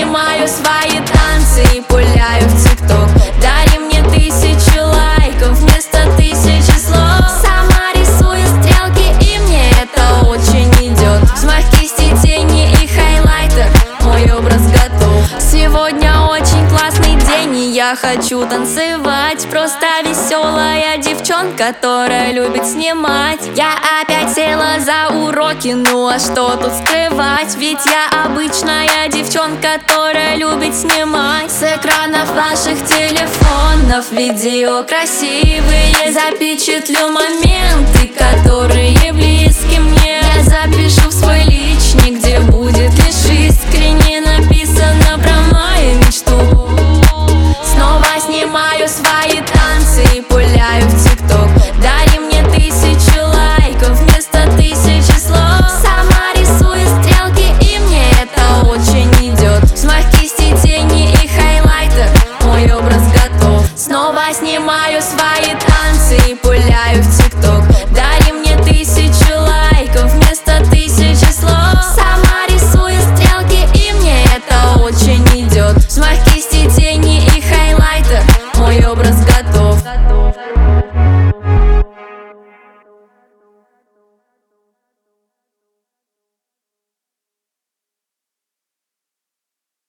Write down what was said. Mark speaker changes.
Speaker 1: Снимаю свои танцы и пуляю в ТикТок. Дари мне 1000 лайков вместо 1000 слов. Сама рисую стрелки, и мне это очень идет. Взмах кисти, тени и хайлайтер, мой образ готов. Сегодня очень классный день, и я хочу танцевать. Просто веселая девчонка, которая любит снимать. Я опять села за уроки, ну а что тут скрывать? Ведь я обычная девчонка, которая любит снимать. С экранов ваших телефонов видео красивые. Запечатлю моменты, которые близки мне. Я запишу в свой